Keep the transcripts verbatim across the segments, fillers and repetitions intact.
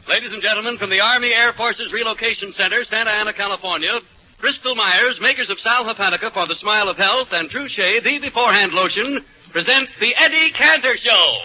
Ladies and gentlemen, from the Army Air Forces Relocation Center, Santa Ana, California, Crystal Myers, makers of Sal Hepatica for the Smile of Health, and True Shea, the beforehand lotion, present the Eddie Cantor Show.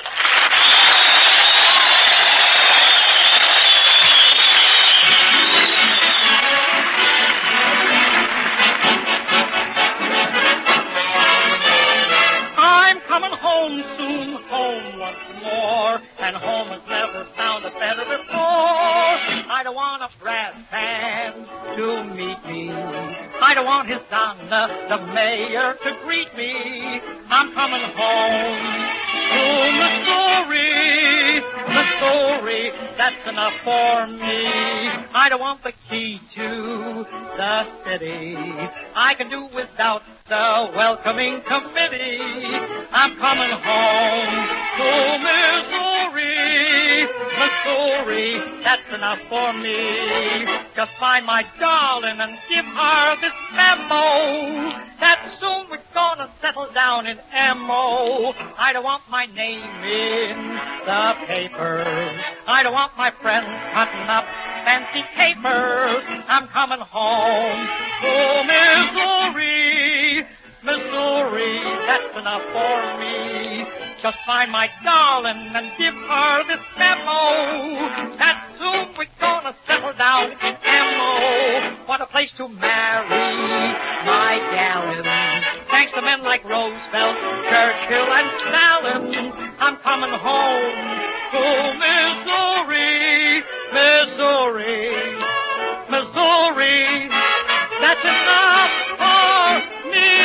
I'm coming home soon, home once more, and home has never sounded better before. I don't want a brass band to meet me. I don't want his Donna, the mayor, to greet me. I'm coming home to Missouri, Missouri, that's enough for me. I don't want the key to the city. I can do without the welcoming committee. I'm coming home to Missouri, Missouri, that's enough for me. Just find my darling and give her this memo that soon we're gonna settle down in M O. I don't want my name in the papers. I don't want my friends hunting up fancy papers. I'm coming home to Missouri, Missouri, that's enough for me. Just find my darling and give her this memo that soon we're gonna settle down in M O. What a place to marry my gallon. Thanks to men like Roosevelt, Churchill, and Stalin, I'm coming home to Missouri, Missouri, Missouri, that's enough for me.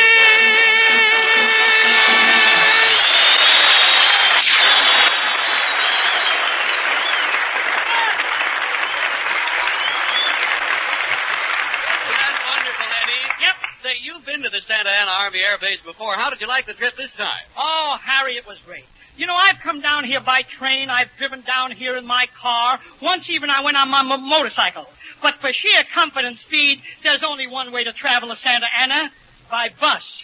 You've been to the Santa Ana Army Air Base before. How did you like the trip this time? Oh, Harry, it was great. You know, I've come down here by train. I've driven down here in my car. Once even I went on my m- motorcycle. But for sheer comfort and speed, there's only one way to travel to Santa Ana, by bus.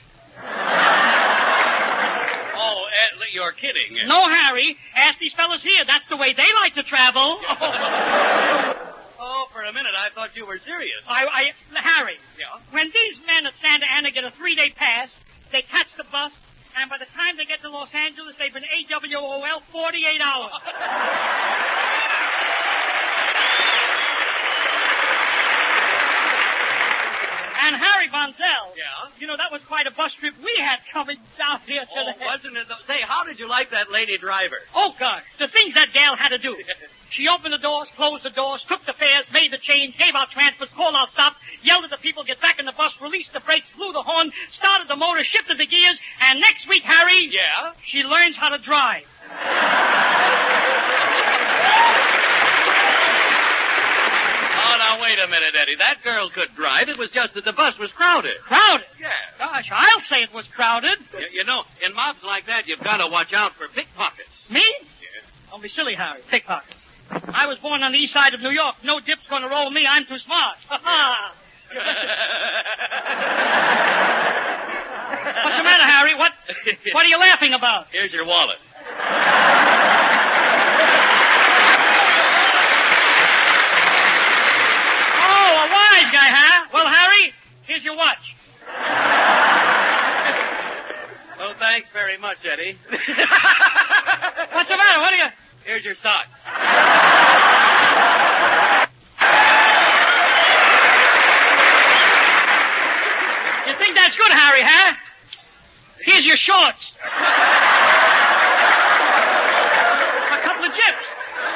Oh, uh, you're kidding. No, Harry. Ask these fellas here. That's the way they like to travel. Oh, for a minute, I thought you were serious. I, I, Harry. Yeah? When these men at Santa Ana get a three-day pass, they catch the bus, and by the time they get to Los Angeles, they've been A W O L forty-eight hours. And Harry Bonzel. Yeah? You know, that was quite a bus trip we had coming down here today. Oh, wasn't it? Say, how did you like that lady driver? Oh, gosh. The things that gal had to do. She opened the doors, closed the doors, took the fares, made the change, gave out transfers, called out stops, yelled at the people, get back in the bus, released the brakes, blew the horn, started the motor, shifted the gears, and next week, Harry... Yeah? She learns how to drive. Oh, now, wait a minute, Eddie. That girl could drive. It was just that the bus was crowded. Crowded? Yeah. Gosh, I'll say it was crowded. You, you know, in mobs like that, you've got to watch out for pickpockets. Me? Yeah. Don't be silly, Harry. Pickpockets. I was born on the east side of New York. No dip's going to roll me. I'm too smart. Ha ha! What's the matter, Harry? What, what are you laughing about? Here's your wallet. Oh, a wise guy, huh? Well, Harry, here's your watch. Oh, thanks very much, Eddie. What's the matter? What are you... Here's your sock. You think that's good, Harry, huh? Here's your shorts. A couple of jips.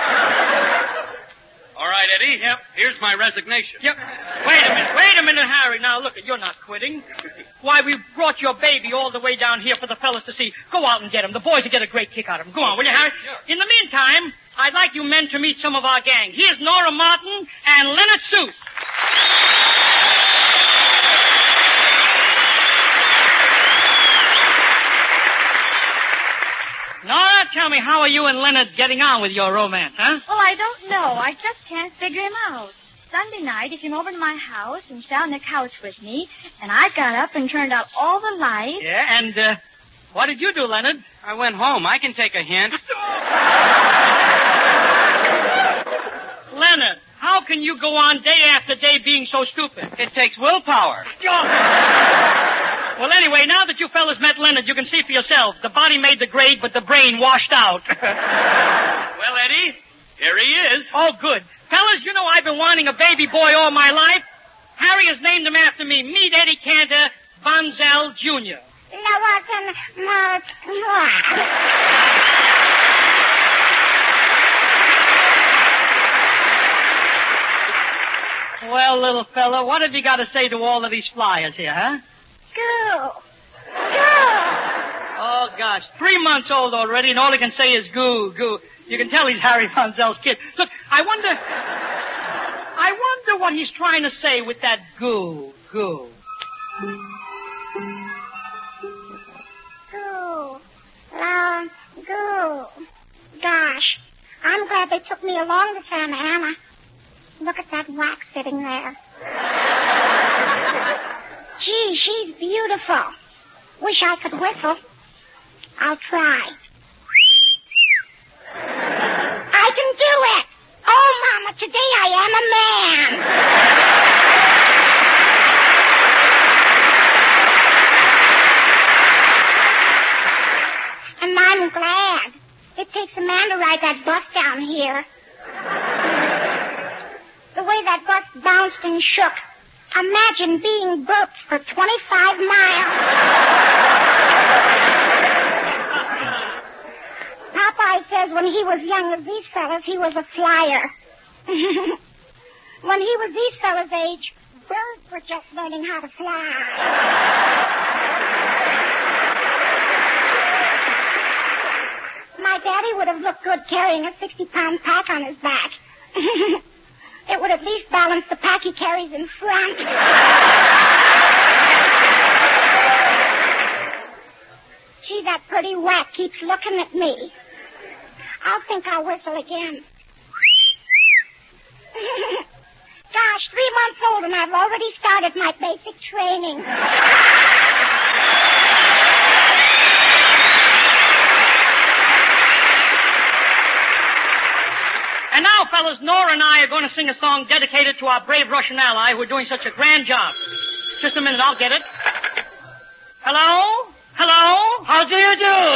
All right, Eddie. Yep. Here's my resignation. Yep. Wait a minute. Wait a minute, Harry. Now, look, you're not quitting. Why, we brought your baby all the way down here for the fellas to see. Go out and get him. The boys will get a great kick out of him. Go on, will you, Harry? Sure. In the meantime, I'd like you men to meet some of our gang. Here's Nora Martin and Leonard Seuss. Nora, tell me, how are you and Leonard getting on with your romance, huh? Oh, I don't know. I just can't figure him out. Sunday night, he came over to my house and sat on the couch with me, and I got up and turned out all the lights. Yeah, and, uh, what did you do, Leonard? I went home. I can take a hint. can you go on day after day being so stupid? It takes willpower. Well, anyway, now that you fellas met Leonard, you can see for yourself. The body made the grade, but the brain washed out. Well, Eddie, here he is. Oh, good. Fellas, you know I've been wanting a baby boy all my life. Harry has named him after me. Meet Eddie Cantor, Bonzel Junior Well, little fella, what have you got to say to all of these flyers here, huh? Goo. Goo. Oh, gosh. Three months old already, and all he can say is goo, goo. You can tell he's Harry Bonzel's kid. Look, I wonder... I wonder what he's trying to say with that goo, goo. Goo. Um, goo. Gosh, I'm glad they took me along this time, Anna. Look at that wax sitting there. Gee, she's beautiful. Wish I could whistle. I'll try. I can do it. Oh, Mama, today I am a man. And I'm glad. It takes a man to ride that bus down here. The way that bus bounced and shook. Imagine being burped for twenty-five miles. Popeye says when he was young as these fellas, he was a flyer. When he was these fellas' age, birds were just learning how to fly. My daddy would have looked good carrying a sixty-pound pack on his back. It would at least balance the pack he carries in front. Gee, that pretty whack keeps looking at me. I'll think I'll whistle again. Gosh, three months old and I've already started my basic training. And now, fellas, Nora and I are going to sing a song dedicated to our brave Russian ally who are doing such a grand job. Just a minute, I'll get it. Hello? Hello? How do you do?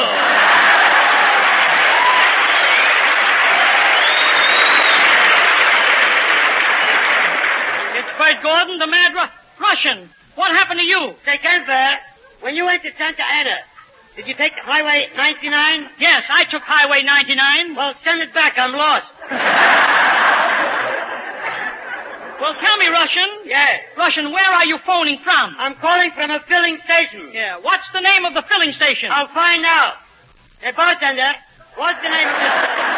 It's Bert Gordon, the mad Ru- Russian. What happened to you? Say, Cantor, when you went to Santa Ana, did you take Highway ninety-nine? Yes, I took Highway ninety-nine. Well, send it back. I'm lost. Well, tell me, Russian. Yes. Russian, where are you phoning from? I'm calling from a filling station. Yeah, what's the name of the filling station? I'll find out. Hey, bartender, what's the name of the...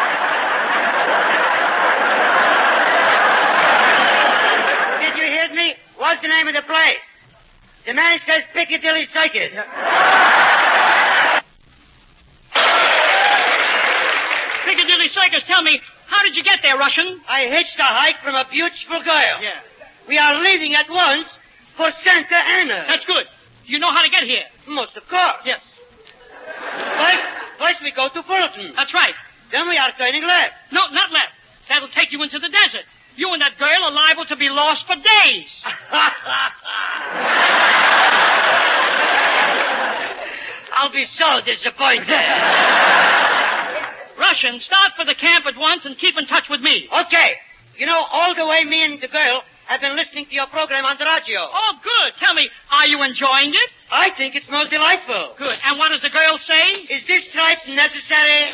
Did you hear me? What's the name of the place? The man says Piccadilly Circus. Piccadilly Circus, tell me, how did you get there, Russian? I hitched a hike from a beautiful girl. Yeah. We are leaving at once for Santa Ana. That's good. You know how to get here? Most of course. Yes. First, first we go to Fulton. That's right. Then we are turning left. No, not left. That'll take you into the desert. You and that girl are liable to be lost for days. I'll be so disappointed. Russian, start for the camp at once and keep in touch with me. Okay. You know, all the way me and the girl have been listening to your program on the radio. Oh, good. Tell me, are you enjoying it? I think it's most delightful. Good. And what does the girl say? Is this tripe necessary?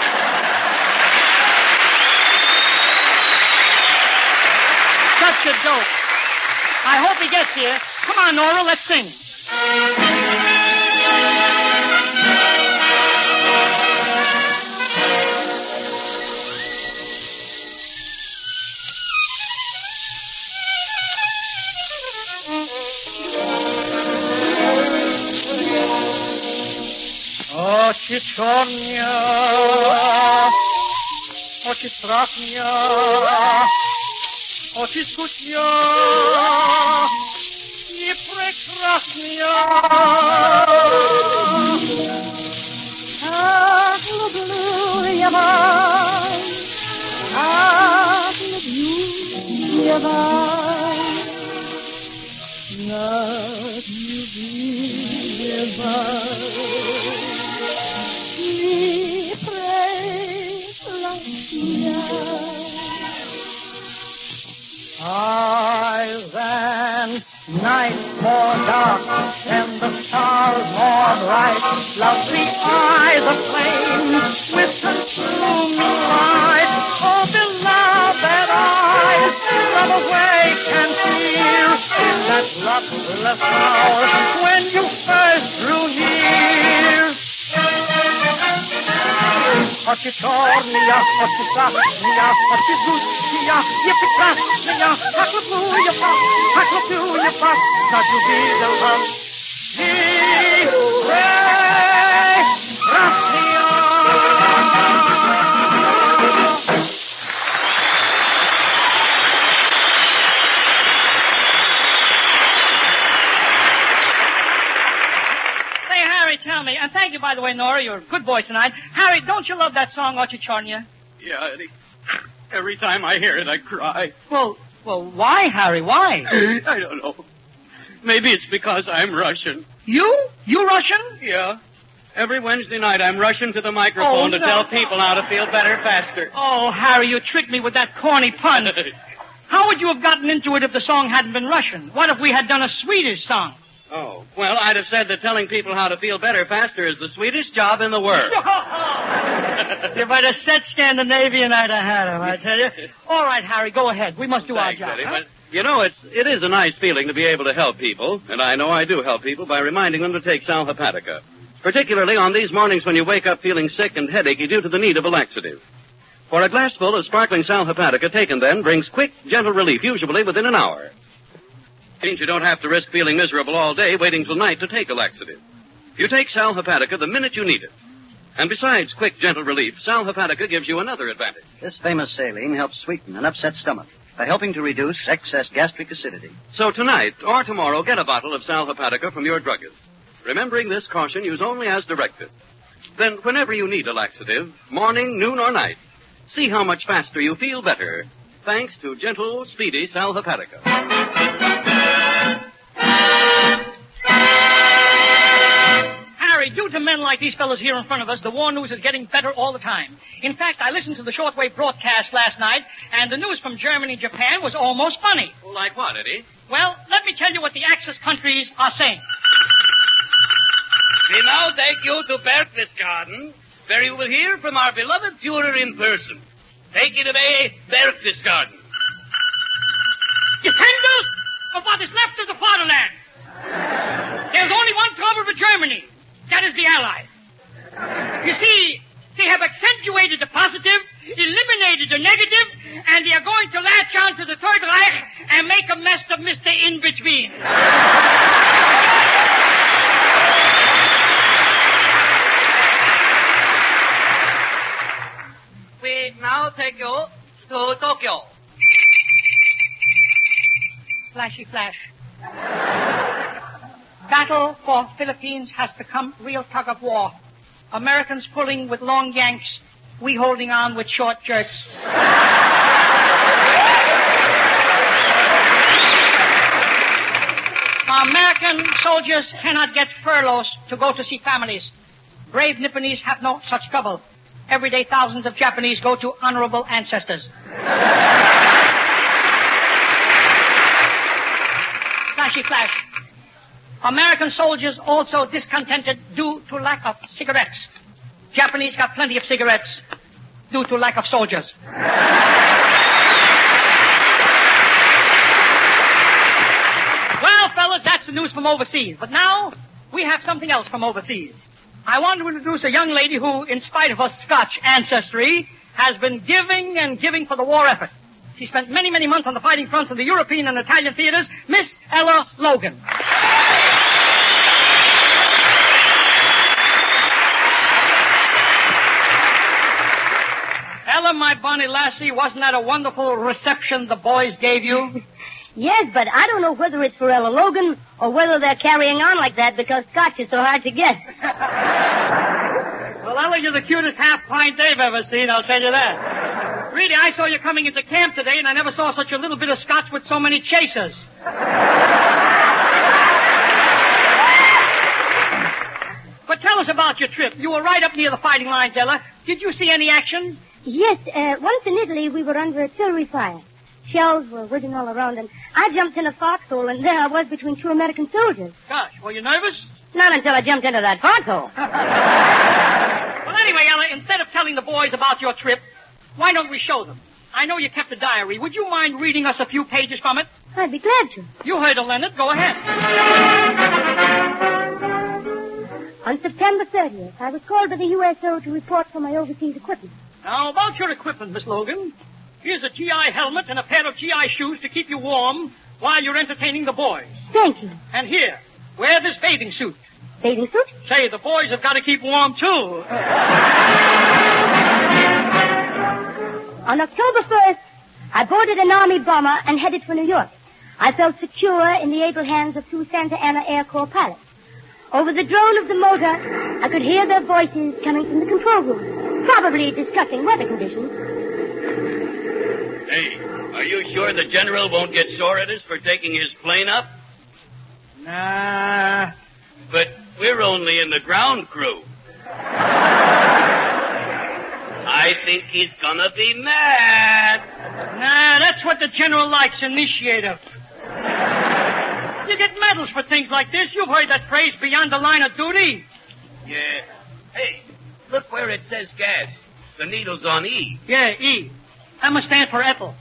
Such a dope. I hope he gets here. Come on, Nora, let's sing. Очи черные, очи страшные, очи скучные и прекрасные. Так люблю я вас, так люблю Night more dark and the stars more bright. Lovely eyes aflame with consuming light. Oh, beloved eyes, from awake and feel in that loveless hour when you first drew near. Oczy czornia, oczy zasnia, oczy gustia, je прекрасная, как люблю я вас, как люблю я вас, как любила вас. И прекрасная. Tell me, and thank you, by the way, Nora. You're a good boy tonight. Harry, don't you love that song, Oczy Czornia? Yeah, Eddie. Every time I hear it, I cry. Well, well, why, Harry? Why? I don't know. Maybe it's because I'm Russian. You? You Russian? Yeah. Every Wednesday night, I'm rushing to the microphone oh, to no. tell people how to feel better faster. Oh, Harry, you tricked me with that corny pun. How would you have gotten into it if the song hadn't been Russian? What if we had done a Swedish song? Oh, well, I'd have said that telling people how to feel better faster is the sweetest job in the world. If I'd have said Scandinavian, I'd have had him, I tell you. All right, Harry, go ahead. We must do Thanks, our job. Eddie, Huh? but, you know, it's, it is a nice feeling to be able to help people, and I know I do help people by reminding them to take Sal Hepatica, particularly on these mornings when you wake up feeling sick and headachy due to the need of a laxative. For a glassful of sparkling Sal Hepatica taken then brings quick, gentle relief, usually within an hour. Means you don't have to risk feeling miserable all day waiting till night to take a laxative. You take Sal Hepatica the minute you need it. And besides quick, gentle relief, Sal Hepatica gives you another advantage. This famous saline helps sweeten an upset stomach by helping to reduce excess gastric acidity. So tonight or tomorrow, get a bottle of Sal Hepatica from your druggist. Remembering this caution, use only as directed. Then, whenever you need a laxative, morning, noon, or night, see how much faster you feel better, thanks to gentle, speedy Sal Hepatica. Due to men like these fellows here in front of us, the war news is getting better all the time. In fact, I listened to the shortwave broadcast last night, and the news from Germany and Japan was almost funny. Well, like what, Eddie? Well, let me tell you what the Axis countries are saying. We now take you to Berchtesgaden, where you will hear from our beloved Führer in person. Take it away, Berchtesgaden. Defenders of what is left of the fatherland. There's only one trouble for Germany. That is the Allies. You see, they have accentuated the positive, eliminated the negative, and they are going to latch on to the Third Reich and make a mess of Mister In-Between. We now take you to Tokyo. Flashy flash. Battle for Philippines has become real tug of war. Americans pulling with long yanks, we holding on with short jerks. American soldiers cannot get furloughs to go to see families. Brave Nipponese have no such trouble. Every day thousands of Japanese go to honorable ancestors. Flashy flash. American soldiers also discontented due to lack of cigarettes. Japanese got plenty of cigarettes due to lack of soldiers. Well, fellas, that's the news from overseas. But now, we have something else from overseas. I want to introduce a young lady who, in spite of her Scotch ancestry, has been giving and giving for the war effort. She spent many, many months on the fighting fronts of the European and Italian theaters, Miss Ella Logan. Ella, my bonny lassie, wasn't that a wonderful reception the boys gave you? Yes, but I don't know whether it's for Ella Logan or whether they're carrying on like that because Scotch is so hard to get. Well, Ella, you're the cutest half pint they've ever seen, I'll tell you that. Really, I saw you coming into camp today, and I never saw such a little bit of Scotch with so many chasers. But tell us about your trip. You were right up near the fighting lines, Ella. Did you see any action? Yes, uh, once in Italy we were under artillery fire. Shells were whizzing all around, and I jumped in a foxhole, and there I was between two American soldiers. Gosh, were you nervous? Not until I jumped into that foxhole. Well, anyway, Ella, instead of telling the boys about your trip, why don't we show them? I know you kept a diary. Would you mind reading us a few pages from it? I'd be glad to. You heard of Leonard. Go ahead. On September thirtieth, I was called by the U S O to report for my overseas equipment. Now, about your equipment, Miss Logan. Here's a G I helmet and a pair of G I shoes to keep you warm while you're entertaining the boys. Thank you. And here, wear this bathing suit. Bathing suit? Say, the boys have got to keep warm, too. On October first, I boarded an Army bomber and headed for New York. I felt secure in the able hands of two Santa Ana Air Corps pilots. Over the drone of the motor, I could hear their voices coming from the control room, probably discussing weather conditions. Hey, are you sure the general won't get sore at us for taking his plane up? Nah. But we're only in the ground crew. I think he's gonna be mad. Nah, that's what the general likes, initiative. You get medals for things like this. You've heard that phrase, beyond the line of duty. Yeah. Hey, look where it says gas. The needle's on E. Yeah, E. That must stand for Ethel.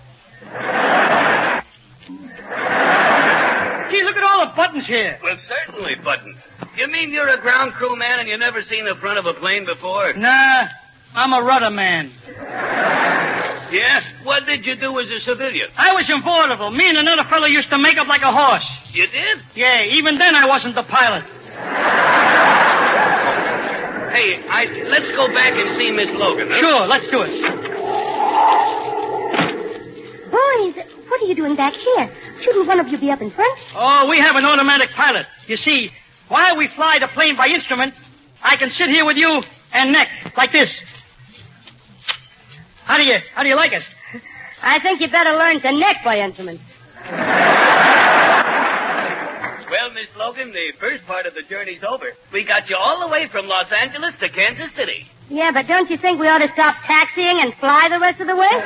Gee, look at all the buttons here. Well, certainly buttons. You mean you're a ground crew man and you never seen the front of a plane before? Nah, I'm a rudder man. Yes? What did you do as a civilian? I was in vaudeville. Me and another fellow used to make up like a horse. You did? Yeah, even then I wasn't the pilot. Hey, I, let's go back and see Miss Logan. Huh? Sure, let's do it. Boys, what are you doing back here? Shouldn't one of you be up in front? Oh, we have an automatic pilot. You see, while we fly the plane by instrument, I can sit here with you and neck, like this. How do you, how do you like it? I think you better learn to neck by instrument. Well, Miss Logan, the first part of the journey's over. We got you all the way from Los Angeles to Kansas City. Yeah, but don't you think we ought to stop taxiing and fly the rest of the way?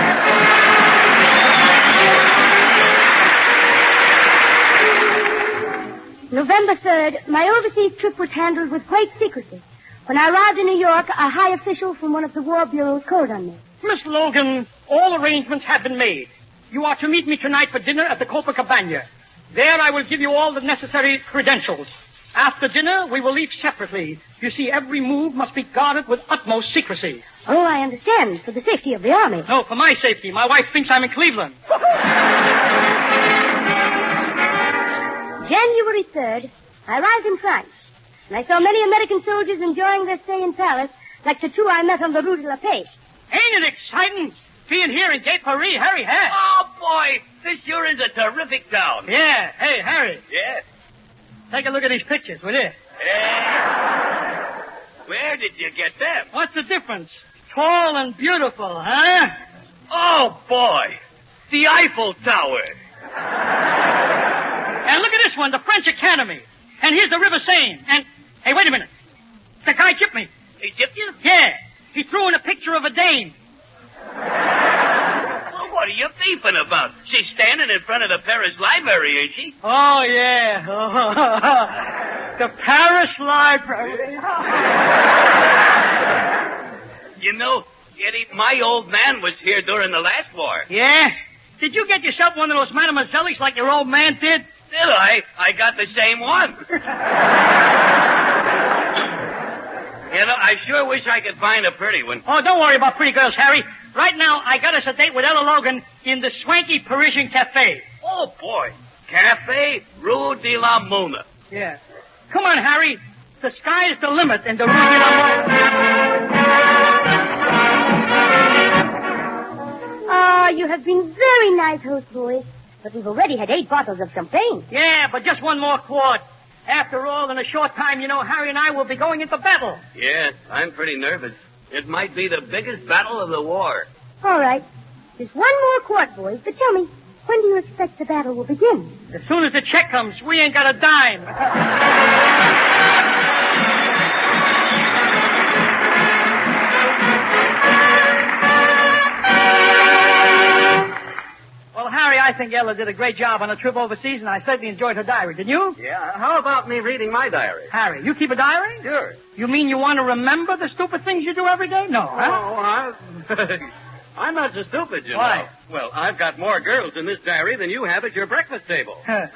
November third, my overseas trip was handled with great secrecy. When I arrived in New York, a high official from one of the war bureaus called on me. Miss Logan, all arrangements have been made. You are to meet me tonight for dinner at the Copacabana. There I will give you all the necessary credentials. After dinner, we will leave separately. You see, every move must be guarded with utmost secrecy. Oh, I understand. For the safety of the Army. No, for my safety. My wife thinks I'm in Cleveland. January third, I arrived in France. And I saw many American soldiers enjoying their stay in Paris, like the two I met on the Rue de la Paix. Ain't it exciting? Being here in Gay Paris, Harry, huh? Oh, boy, this sure is a terrific town. Yeah. Hey, Harry. Yeah? Take a look at these pictures, will you? Yeah. Where did you get them? What's the difference? Tall and beautiful, huh? Oh, boy, the Eiffel Tower. And look at this one, the French Academy. And here's the River Seine. And, hey, wait a minute. The guy chipped me. He tipped you? Yeah. He threw in a picture of a dame. Well, what are you beefing about? She's standing in front of the Paris Library, ain't she? Oh, yeah. The Paris Library. You know, Eddie, my old man was here during the last war. Yeah? Did you get yourself one of those Mademoiselles like your old man did? Did I? I got the same one. You know, I sure wish I could find a pretty one. Oh, don't worry about pretty girls, Harry. Right now, I got us a date with Ella Logan in the swanky Parisian cafe. Oh, boy. Cafe Rue de la Mona. Yeah. Come on, Harry. The sky is the limit in the Rue de la Mona. Ah, you have been very nice, host boys. But we've already had eight bottles of champagne. Yeah, but just one more quart. After all, in a short time, you know, Harry and I will be going into battle. Yeah, I'm pretty nervous. It might be the biggest battle of the war. All right. Just one more quart, boys. But tell me, when do you expect the battle will begin? As soon as the check comes, we ain't got a dime. I think Ella did a great job on a trip overseas, and I certainly enjoyed her diary. Didn't you? Yeah, how about me reading my diary? Harry, you keep a diary? Sure. You mean you want to remember the stupid things you do every day? No, huh? Oh, I... I'm not so stupid, you Why? know. Well, I've got more girls in this diary than you have at your breakfast table.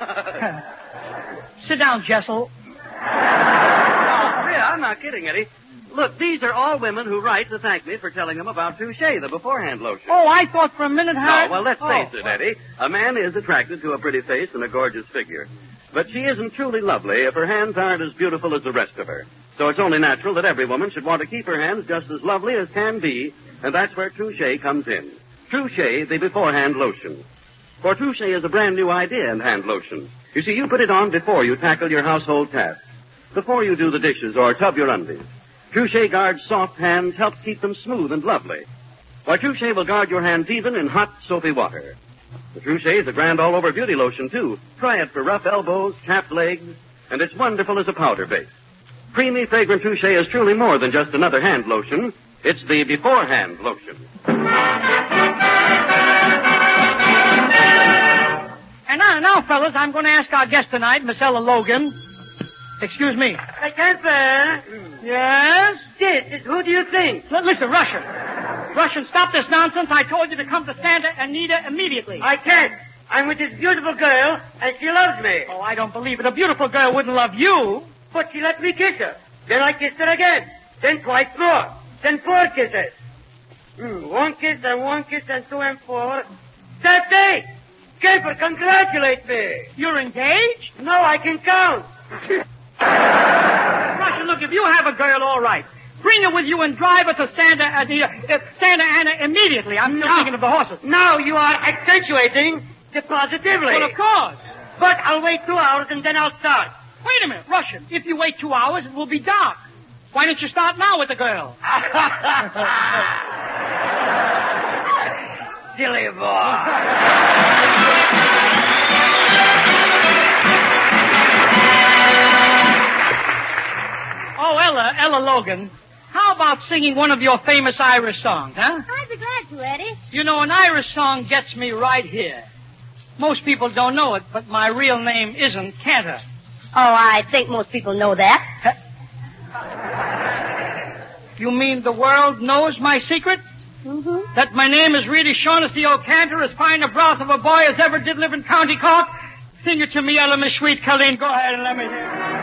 Sit down, Jessel. Oh, yeah, I'm not kidding, Eddie. Look, these are all women who write to thank me for telling them about Touche, the beforehand lotion. Oh, I thought for a minute, Harry... No, well, let's oh. face it, Eddie. A man is attracted to a pretty face and a gorgeous figure. But she isn't truly lovely if her hands aren't as beautiful as the rest of her. So it's only natural that every woman should want to keep her hands just as lovely as can be, and that's where Touche comes in. Touche, the beforehand lotion. For Touche is a brand new idea in hand lotion. You see, you put it on before you tackle your household tasks, before you do the dishes or tub your undies. Touche guards soft hands, helps keep them smooth and lovely. Why, Touche will guard your hands even in hot, soapy water. The Touche is a grand all-over beauty lotion, too. Try it for rough elbows, chapped legs, and it's wonderful as a powder base. Creamy, fragrant Touche is truly more than just another hand lotion. It's the beforehand lotion. And now, now, fellas, I'm going to ask our guest tonight, Miss Ella Logan. Excuse me. I can't bear. Yes? This is who do you think? L- listen, Russian. Russian, stop this nonsense. I told you to come to Santa Anita immediately. I can't. I'm with this beautiful girl, and she loves me. Oh, I don't believe it. A beautiful girl wouldn't love you. But she let me kiss her. Then I kissed her again. Then twice more. Then four kisses. Mm, one kiss and one kiss and two and four. That's eight. Caper, congratulate me. You're engaged? No, I can count. Russian, look, if you have a girl, all right. Bring her with you and drive her to Santa Anita, uh, Santa Ana immediately. I'm still No. thinking of the horses. Now you are accentuating the positively. Well, of course. But I'll wait two hours and then I'll start. Wait a minute, Russian. If you wait two hours, it will be dark. Why don't you start now with the girl? Silly boy. Oh, Ella, Ella Logan, how about singing one of your famous Irish songs, huh? I'd be glad to, Eddie. You know, an Irish song gets me right here. Most people don't know it, but my real name isn't Cantor. Oh, I think most people know that. You mean the world knows my secret? Mm-hmm. That my name is really Shaughnessy O'Cantor, as fine a broth of a boy as ever did live in County Cork? Sing it to me, Ella, Miss Sweet Colleen. Go ahead and let me hear it.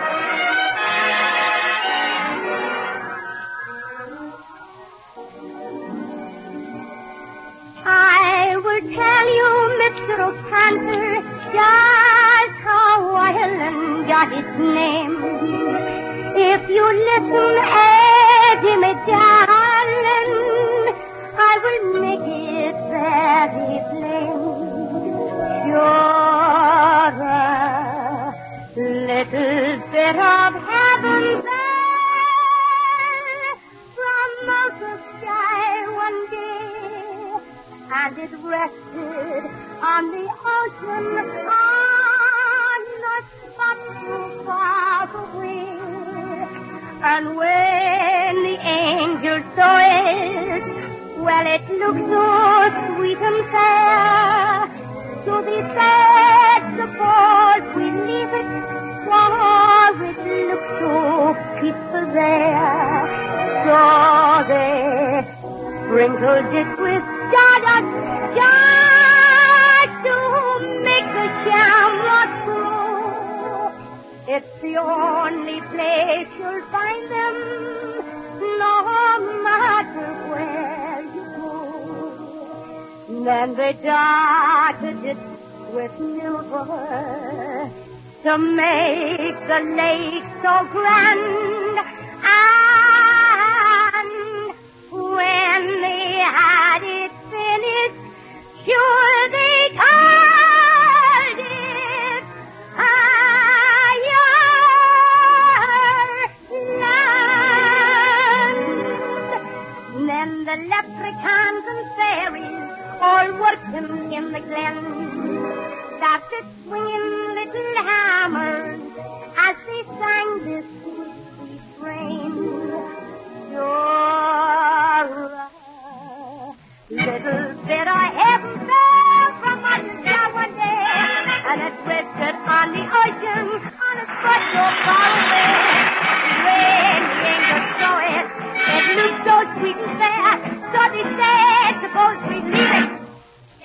I will tell you, Mister O'Cantor, just how Ireland got its name. If you listen, Eddie, my darling, I will make it very plain. Sure, a little bit of heaven fell from out the sky one day, and it rested on the ocean on a spot so far away. And when the angels saw it, well, it looked so sweet and fair. So they said, suppose we leave it, for it looked so peaceful there. So they sprinkled it with stardust, just to make the shamrocks grow. It's the only place you'll find them, no matter where you go. Then they dotted it with silver to make the lake so grand. And when they had it finished, sure they called it higher land. Then the leprechauns and fairies all working in the glen started swinging little hammers as they sang this sweet, sweet strain. Sure,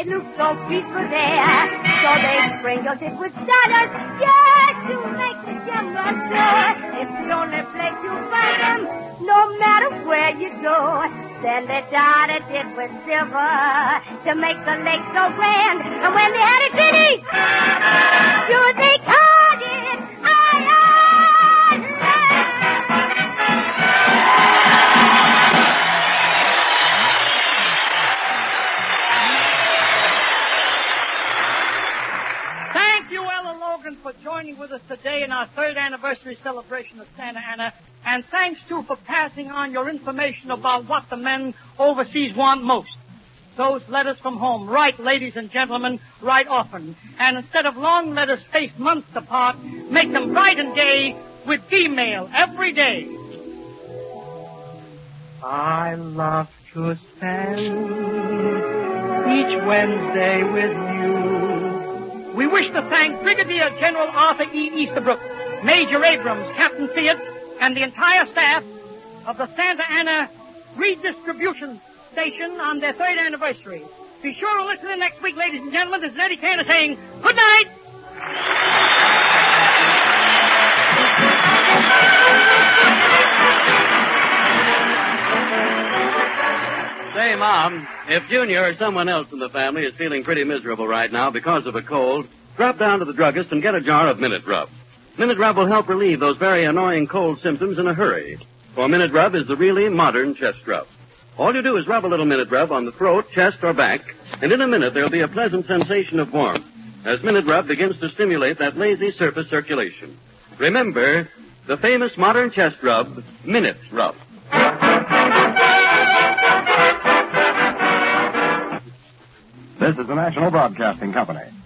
it looks so peaceful there. So they sprinkled it with sawdust just to make the general sure. It's the only place you find them, no matter where you go. Then they dotted it with silver to make the lake so grand. And when they had it finished, sure they called it Ireland. Thank you, Ella Logan, for joining with us today in our third anniversary celebration of Santa Ana. And thanks, too, for passing on your information about what the men overseas want most. Those letters from home. Write, ladies and gentlemen, write often. And instead of long letters spaced months apart, make them bright and gay with email every day. I love to spend each Wednesday with you. We wish to thank Brigadier General Arthur E. Easterbrook, Major Abrams, Captain Fiat, and the entire staff of the Santa Ana Redistribution Station on their third anniversary. Be sure to listen in next week, ladies and gentlemen. This is Eddie Cantor saying good night. Say, Mom, if Junior or someone else in the family is feeling pretty miserable right now because of a cold, drop down to the druggist and get a jar of Minute Rub. Minute Rub will help relieve those very annoying cold symptoms in a hurry. For Minute Rub is the really modern chest rub. All you do is rub a little Minute Rub on the throat, chest, or back, and in a minute there'll be a pleasant sensation of warmth as Minute Rub begins to stimulate that lazy surface circulation. Remember, the famous modern chest rub, Minute Rub. This is the National Broadcasting Company.